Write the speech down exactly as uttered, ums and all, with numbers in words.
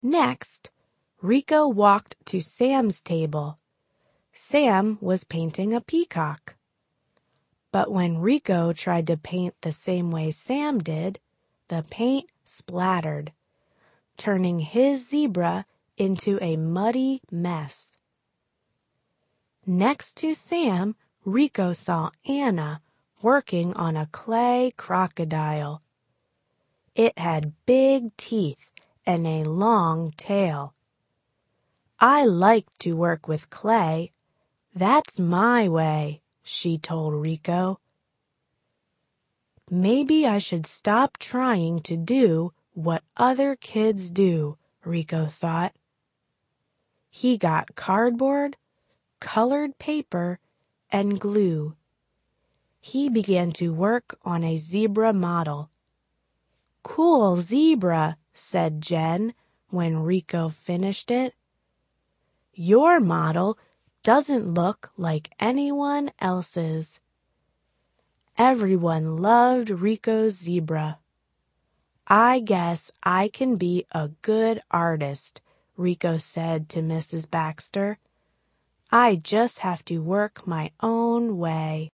Next, Rico walked to Sam's table. Sam was painting a peacock. But when Rico tried to paint the same way Sam did, the paint splattered, turning his zebra into a muddy mess. Next to Sam, Rico saw Anna working on a clay crocodile. It had big teeth and a long tail. "I like to work with clay. That's my way," she told Rico. "Maybe I should stop trying to do what other kids do," Rico thought. He got cardboard, colored paper, and glue. He began to work on a zebra model. "Cool zebra," said Jen when Rico finished it. "Your model doesn't look like anyone else's." Everyone loved Rico's zebra. "I guess I can be a good artist," Rico said to Missus Baxter. "I just have to work my own way."